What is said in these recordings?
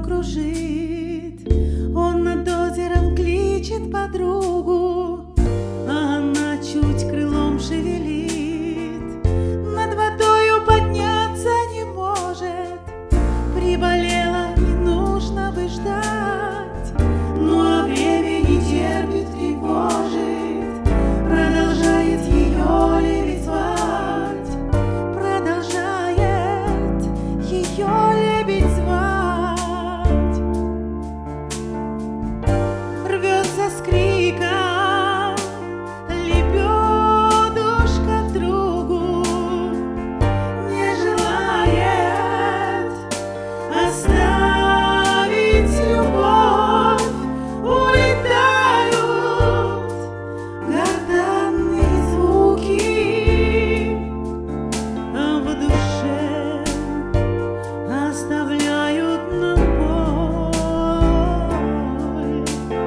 кружит. Он над озером кличет подругу, а она чуть крылом шевелит. Над водою подняться не может, приболела и нужно бы ждать. Ну а время не терпит, тревожит, продолжает ее лебедь звать, продолжает ее лебедь звать. Рвется с криком лебедушка к другу, не желает оставить любовь. Улетают гортанные звуки, а в душе оставляют нам боль.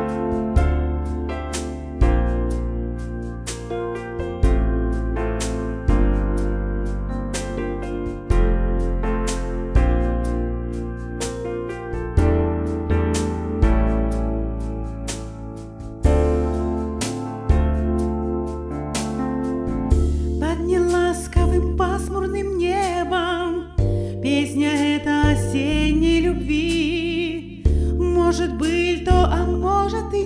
Под неласковым пасмурным небом песня эта осенней любви. Может, быль то, а может и